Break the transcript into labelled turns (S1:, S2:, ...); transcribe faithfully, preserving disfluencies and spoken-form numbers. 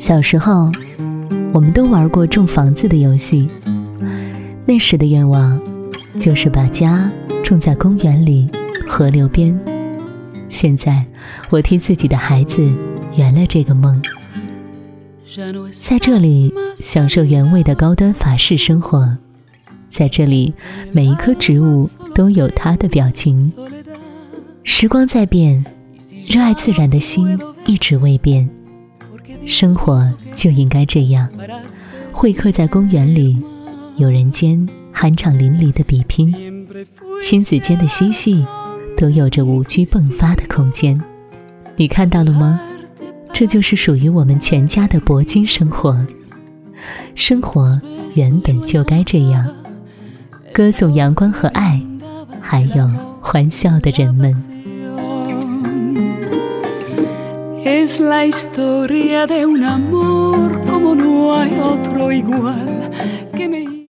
S1: 小时候，我们都玩过种房子的游戏。那时的愿望就是把家种在公园里、河流边。现在，我替自己的孩子圆了这个梦，在这里享受原味的高端法式生活。在这里，每一棵植物都有它的表情。时光在变，热爱自然的心一直未变。生活就应该这样，会客在公园里，有人间酣畅淋漓的比拼，亲子间的嬉戏都有着无拘迸发的空间。你看到了吗？这就是属于我们全家的铂金生活。生活原本就该这样，歌颂阳光和爱，还有欢笑的人们。
S2: Es la historia de un amor como